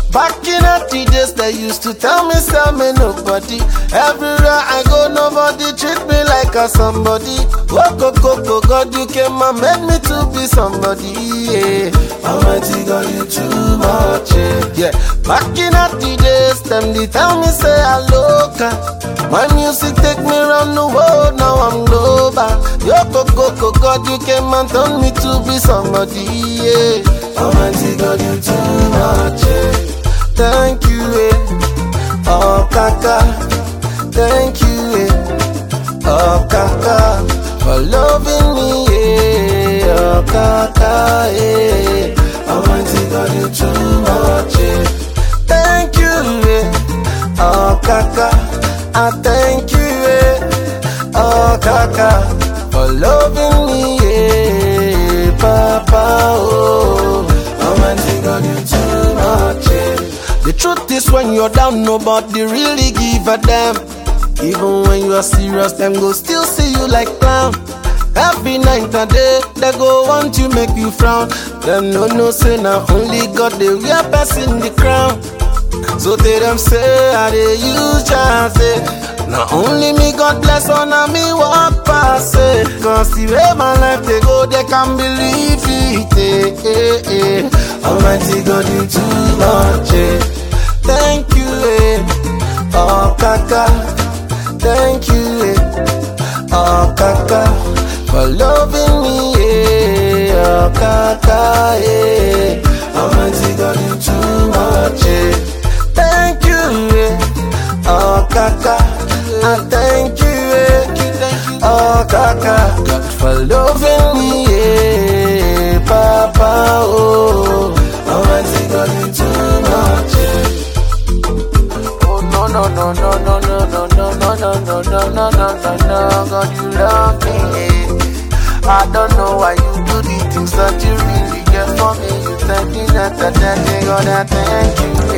Back in the days, they used to tell me nobody. Everywhere I go, nobody treat me like a somebody. Oh, God, you came and made me to be somebody. Yeah. Almighty God, you too much. Yeah. Back in the days, them they tell me say I look. My music take me round the world, now I'm global. Yo, God, you came and told me to be somebody. Yeah. Almighty God, you too much. Thank you, oh Kaka. Thank you, oh Kaka, for loving me, oh Kaka, Almighty God, you too much. Thank you, oh Kaka. I thank you, oh Kaka, for loving me, Papa, oh Almighty God, you too much. The truth is when you're down, nobody really give a damn. Even when you are serious, them go still see you like clown. Every night and day, they go want to make you frown. Them no say now only God they wear person the crown. So they them say I they use chance. Now only me God bless on and me walk past it. Cause the way my life they go, they can't believe it. Almighty God, you too much. Thank you, oh Kaka. Thank you, oh Kaka, for loving me, oh Kaka, Almighty God, you too much. Thank you, oh Kaka. I thank you, oh Kaka, for loving me, Papa, oh Almighty God, you too much. No, God, you love me. I don't know why you do the things that you really get for me. You thank me that, God, I thank you.